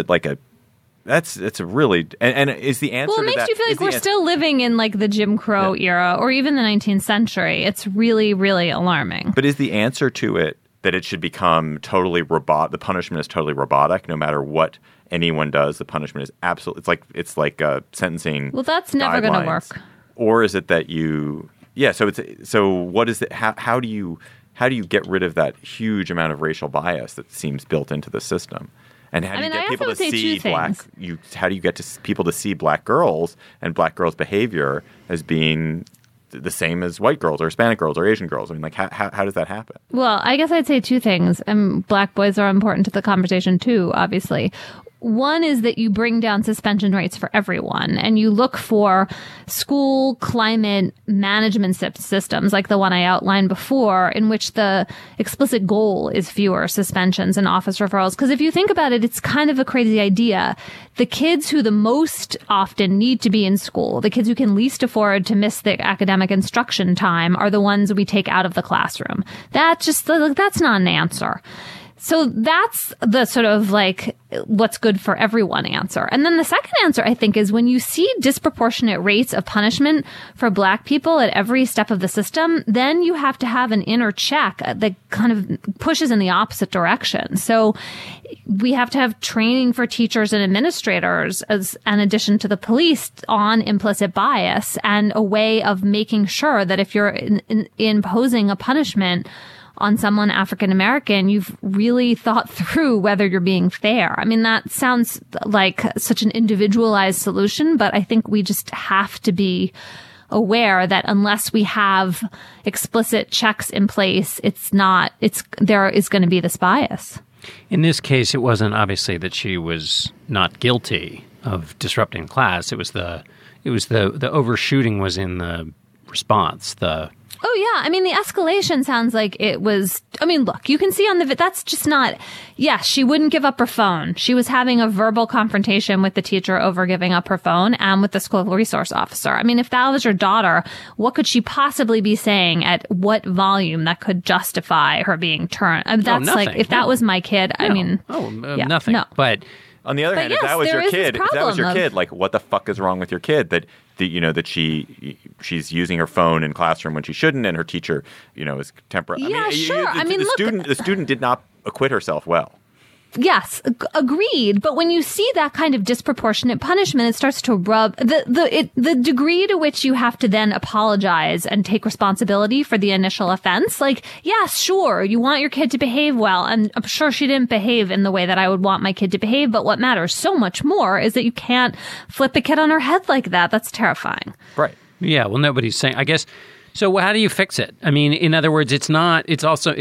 That's a really and is the answer. Well, it makes you feel like we're still living in like the Jim Crow era or even the 19th century. It's really, really alarming. But is the answer to it that it should become totally robotic? The punishment is totally robotic, no matter what anyone does. The punishment is absolutely. It's like sentencing. Well, that's never going to work. Or is it that you? Yeah. So what is it? How do you get rid of that huge amount of racial bias that seems built into the system? And how do you get people to see how do you get people to see black girls and black girls' behavior as being the same as white girls or Hispanic girls or Asian girls? I mean, like, how does that happen? Well, I guess I'd say two things. Black boys are important to the conversation too, obviously. One is that you bring down suspension rates for everyone, and you look for school climate management systems like the one I outlined before, in which the explicit goal is fewer suspensions and office referrals. Because if you think about it, it's kind of a crazy idea. The kids who the most often need to be in school, the kids who can least afford to miss the academic instruction time, are the ones we take out of the classroom. That's not an answer. So that's the sort of like what's good for everyone answer. And then the second answer, I think, is when you see disproportionate rates of punishment for black people at every step of the system, then you have to have an inner check that kind of pushes in the opposite direction. So we have to have training for teachers and administrators as an addition to the police on implicit bias and a way of making sure that if you're imposing a punishment on someone African American, you've really thought through whether you're being fair. I mean, that sounds like such an individualized solution, but I think we just have to be aware that unless we have explicit checks in place, there is going to be this bias. In this case, it wasn't obviously that she was not guilty of disrupting class. It was the overshooting was in the response, the Oh, yeah. I mean, the escalation sounds like it was, I mean, look, you can see on the, that's just not, yes, she wouldn't give up her phone. She was having a verbal confrontation with the teacher over giving up her phone and with the school resource officer. I mean, if that was your daughter, what could she possibly be saying at what volume that could justify her being turned? I mean, that's like, if that was my kid, I mean. Nothing. No. But on the other hand, if that was your kid, like, what the fuck is wrong with your kid that she's using her phone in classroom when she shouldn't, and her teacher, is temporary. Yeah, sure. The student did not acquit herself well. Yes, agreed. But when you see that kind of disproportionate punishment, it starts to rub the degree to which you have to then apologize and take responsibility for the initial offense. Like, yes, sure, you want your kid to behave well, and I'm sure she didn't behave in the way that I would want my kid to behave. But what matters so much more is that you can't flip a kid on her head like that. That's terrifying. Right. Yeah. Well, nobody's saying, I guess. So how do you fix it? I mean, in other words, it's also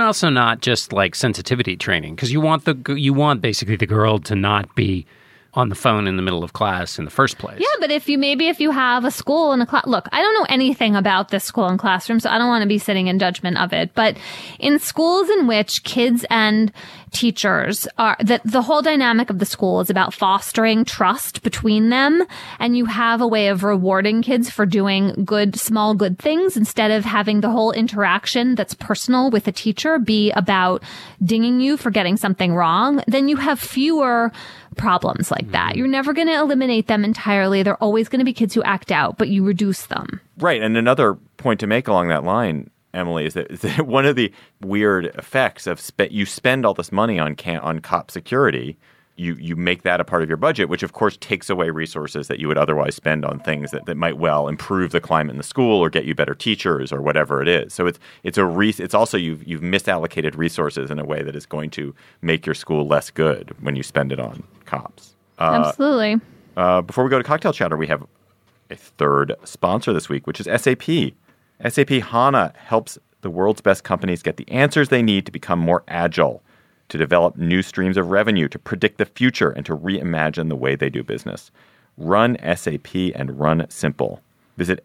not just like sensitivity training, because you want basically the girl to not be on the phone in the middle of class in the first place. Yeah, but if you have a school and a class, look, I don't know anything about this school and classroom, so I don't want to be sitting in judgment of it. But in schools in which kids and teachers that the whole dynamic of the school is about fostering trust between them, and you have a way of rewarding kids for doing small good things instead of having the whole interaction that's personal with a teacher be about dinging you for getting something wrong, then you have fewer problems like that. You're never going to eliminate them entirely. There are always going to be kids who act out, but you reduce them. Right. And another point to make along that line, Emily, is that one of the weird effects of you spend all this money on cop security, you make that a part of your budget, which of course takes away resources that you would otherwise spend on things that might well improve the climate in the school or get you better teachers or whatever it is. So it's also you've misallocated resources in a way that is going to make your school less good when you spend it on cops. Absolutely. Before we go to cocktail chatter, we have a third sponsor this week, which is SAP. SAP HANA helps the world's best companies get the answers they need to become more agile, to develop new streams of revenue, to predict the future, and to reimagine the way they do business. Run SAP and run simple. Visit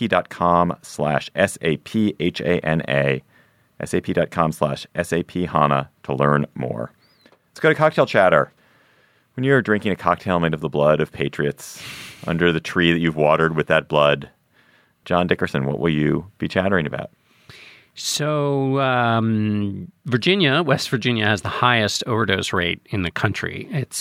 sap.com/SAPHANA, sap.com/SAPHANA to learn more. Let's go to cocktail chatter. When you're drinking a cocktail made of the blood of patriots under the tree that you've watered with that blood, John Dickerson, what will you be chattering about? So West Virginia has the highest overdose rate in the country. It's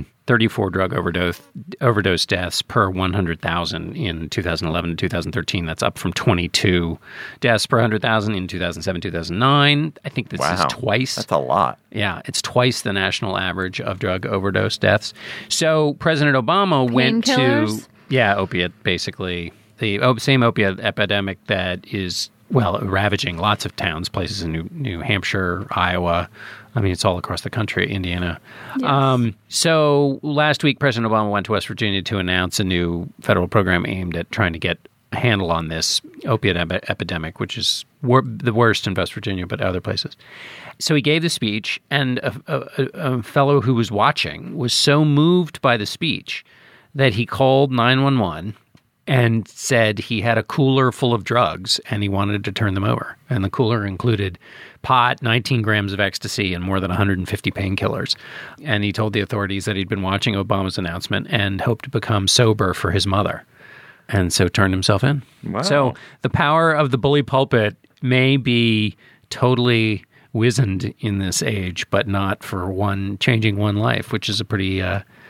34 drug overdose deaths per 100,000 in 2011 to 2013. That's up from 22 deaths per 100,000 in 2007, 2009. I think this is twice. That's a lot. Yeah, it's twice the national average of drug overdose deaths. So President Obama went to opiate, basically. The same opiate epidemic that is, ravaging lots of towns, places in New Hampshire, Iowa. I mean, it's all across the country, Indiana. Yes. So last week, President Obama went to West Virginia to announce a new federal program aimed at trying to get a handle on this opiate epidemic, which is the worst in West Virginia, but other places. So he gave the speech, and a fellow who was watching was so moved by the speech that he called 911 and said he had a cooler full of drugs and he wanted to turn them over. And the cooler included pot, 19 grams of ecstasy, and more than 150 painkillers. And he told the authorities that he'd been watching Obama's announcement and hoped to become sober for his mother. And so turned himself in. Wow. So the power of the bully pulpit may be totally wizened in this age, but not for changing one life, which is pretty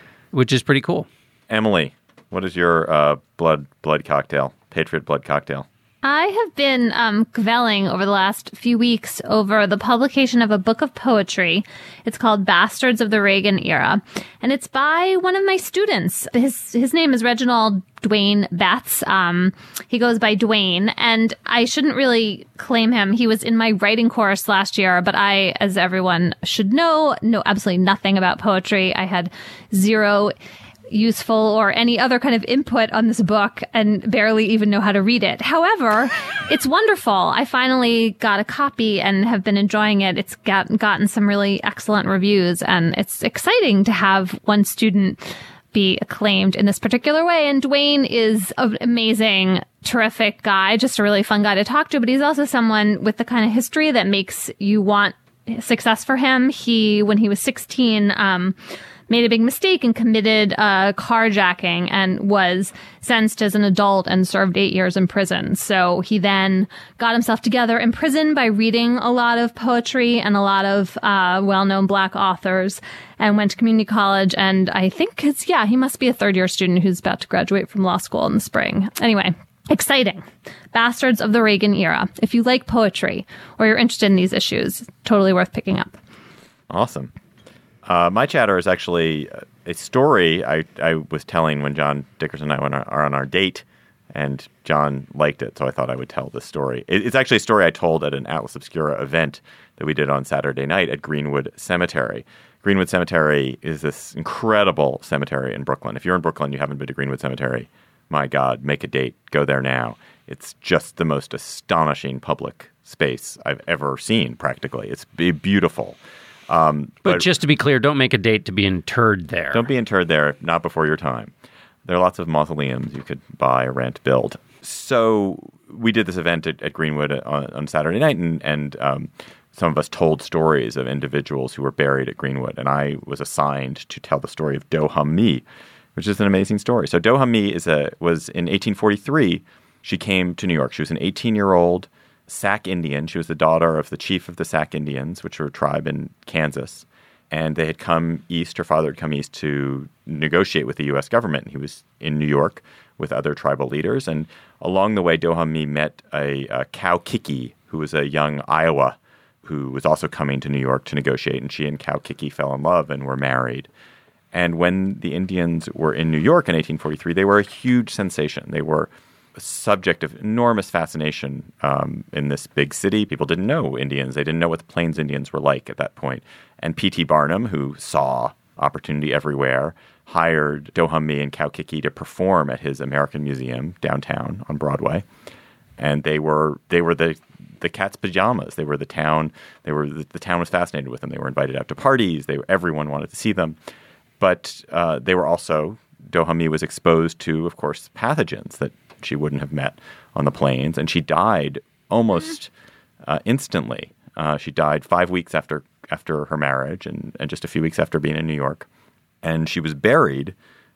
cool. Emily, what is your blood cocktail, Patriot blood cocktail? I have been kvelling over the last few weeks over the publication of a book of poetry. It's called Bastards of the Reagan Era, and it's by one of my students. His name is Reginald Dwayne Betts. He goes by Dwayne, and I shouldn't really claim him. He was in my writing course last year, but I, as everyone should know absolutely nothing about poetry. I had zero useful or any other kind of input on this book and barely even know how to read it. However, it's wonderful. I finally got a copy and have been enjoying it. It's gotten some really excellent reviews, and it's exciting to have one student be acclaimed in this particular way. And Dwayne is an amazing, terrific guy, just a really fun guy to talk to. But he's also someone with the kind of history that makes you want success for him. When he was 16, made a big mistake and committed carjacking and was sentenced as an adult and served 8 years in prison. So he then got himself together in prison by reading a lot of poetry and a lot of well-known Black authors and went to community college. And I think he must be a third-year student who's about to graduate from law school in the spring. Anyway, exciting. Bastards of the Reagan Era. If you like poetry or you're interested in these issues, totally worth picking up. Awesome. My chatter is actually a story I was telling when John Dickerson and I are on our date, and John liked it, so I thought I would tell this story. It's actually a story I told at an Atlas Obscura event that we did on Saturday night at Greenwood Cemetery. Greenwood Cemetery is this incredible cemetery in Brooklyn. If you're in Brooklyn, you haven't been to Greenwood Cemetery, my God, make a date. Go there now. It's just the most astonishing public space I've ever seen, practically. It's beautiful. But just to be clear, don't make a date to be interred there. Don't be interred there, not before your time. There are lots of mausoleums you could buy, rent, build. So we did this event at Greenwood on Saturday night, and some of us told stories of individuals who were buried at Greenwood. And I was assigned to tell the story of Do Hum Mi, which is an amazing story. So Do Hum Mi was in 1843. She came to New York. She was an 18-year-old Sac Indian. She was the daughter of the chief of the Sac Indians, which were a tribe in Kansas. And they had come east. Her father had come east to negotiate with the U.S. government. He was in New York with other tribal leaders. And along the way, Do Hum Mi met a Cow Kiki, who was a young Iowa who was also coming to New York to negotiate. And she and Cow Kiki fell in love and were married. And when the Indians were in New York in 1843, they were a huge sensation. They were a subject of enormous fascination in this big city. People didn't know Indians. They didn't know what the Plains Indians were like at that point. And P.T. Barnum, who saw opportunity everywhere, hired Do Hum Mi and Cow Kiki to perform at his American Museum downtown on Broadway. And they were the cat's pajamas. They were the town. The town was fascinated with them. They were invited out to parties. Everyone wanted to see them. But they were also, Do Hum Mi was exposed to, of course, pathogens that she wouldn't have met on the plains. And she died almost instantly. She died 5 weeks after her marriage and just a few weeks after being in New York. And she was buried.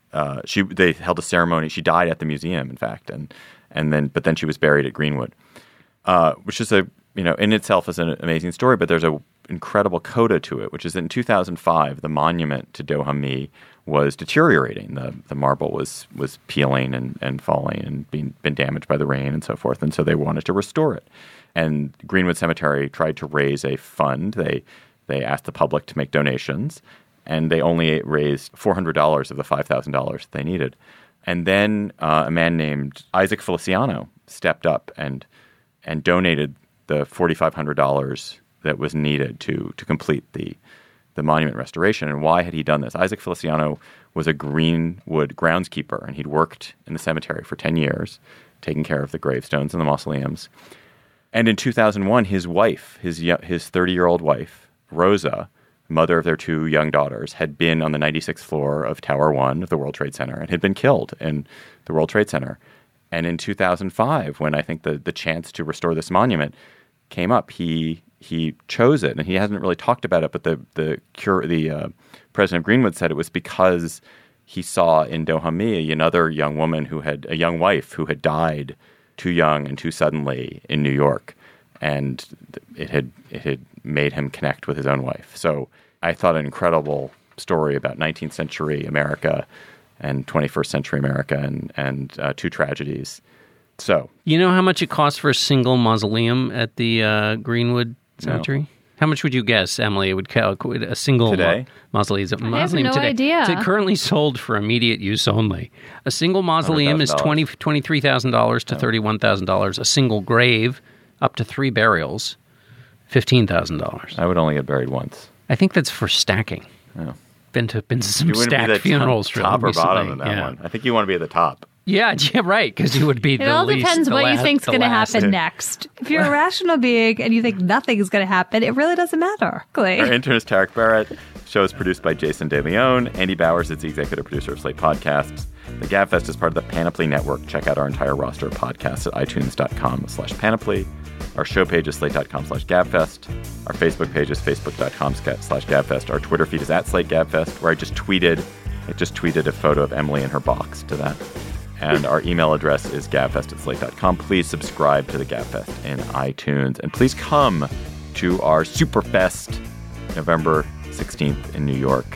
They held a ceremony. She died at the museum, in fact. But then she was buried at Greenwood, which is in itself is an amazing story. But there's an incredible coda to it, which is that in 2005, the monument to Do Hum Mi was deteriorating. The marble was peeling and falling and been damaged by the rain and so forth. And so they wanted to restore it. And Greenwood Cemetery tried to raise a fund. They asked the public to make donations, and they only raised $400 of the $5,000 they needed. And then a man named Isaac Feliciano stepped up and donated the $4,500 that was needed to complete the monument restoration. And why had he done this? Isaac Feliciano was a Greenwood groundskeeper, and he'd worked in the cemetery for 10 years, taking care of the gravestones and the mausoleums. And in 2001, his wife, his 30-year-old wife, Rosa, mother of their two young daughters, had been on the 96th floor of Tower 1 of the World Trade Center and had been killed in the World Trade Center. And in 2005, when I think the chance to restore this monument came up, he chose it, and he hasn't really talked about it. But the president of Greenwood said it was because he saw in Do Hum Mi another young woman a young wife who had died too young and too suddenly in New York, and it had made him connect with his own wife. So I thought an incredible story about 19th century America and 21st century America and two tragedies. So you know how much it costs for a single mausoleum at the Greenwood Cemetery? No. How much would you guess, Emily, it would calculate a single mausoleum? I have no idea. It's currently sold for immediate use only. A single mausoleum is $23,000 to $31,000. A single grave, up to 3 burials, $15,000. I would only get buried once. I think that's for stacking. Oh. Been to some stacked funerals. Top or bottom in that one. I think you want to be at the top. Yeah, right, because you would be the least. It all depends what you think's going to happen next. If you're a rational being and you think nothing's going to happen, it really doesn't matter. Our intern is Tarek Barrett. show is produced by Jason DeLeon. Andy Bowers is the executive producer of Slate Podcasts. The GabFest is part of the Panoply Network. Check out our entire roster of podcasts at itunes.com/panoply. Our show page is slate.com/gabfest. Our Facebook page is facebook.com/gabfest. Our Twitter feed is @SlateGabFest, where I just tweeted a photo of Emily in her box to that. And our email address is gabfest@slate.com. Please subscribe to the GabFest in iTunes. And please come to our Superfest November 16th in New York.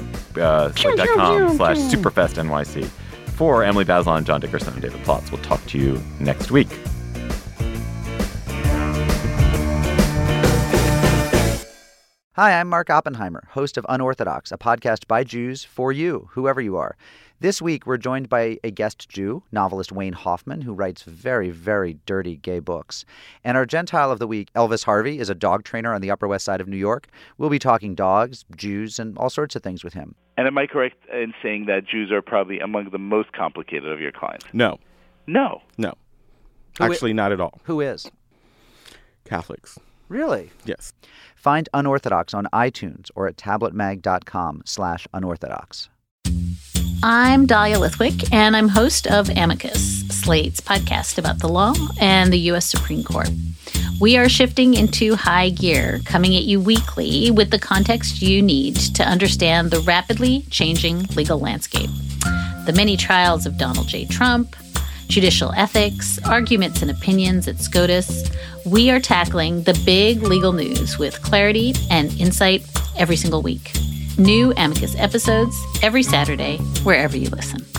Slate.com/SuperfestNYC. For Emily Bazelon, John Dickerson, and David Plotz, we'll talk to you next week. Hi, I'm Mark Oppenheimer, host of Unorthodox, a podcast by Jews for you, whoever you are. This week, we're joined by a guest Jew, novelist Wayne Hoffman, who writes very, very dirty gay books. And our Gentile of the week, Elvis Harvey, is a dog trainer on the Upper West Side of New York. We'll be talking dogs, Jews, and all sorts of things with him. And am I correct in saying that Jews are probably among the most complicated of your clients? No. No. Actually, not at all. Who is? Catholics. Really? Yes. Find Unorthodox on iTunes or at tabletmag.com/unorthodox. I'm Dahlia Lithwick, and I'm host of Amicus, Slate's podcast about the law and the U.S. Supreme Court. We are shifting into high gear, coming at you weekly with the context you need to understand the rapidly changing legal landscape. The many trials of Donald J. Trump, judicial ethics, arguments and opinions at SCOTUS. We are tackling the big legal news with clarity and insight every single week. New Amicus episodes every Saturday, wherever you listen.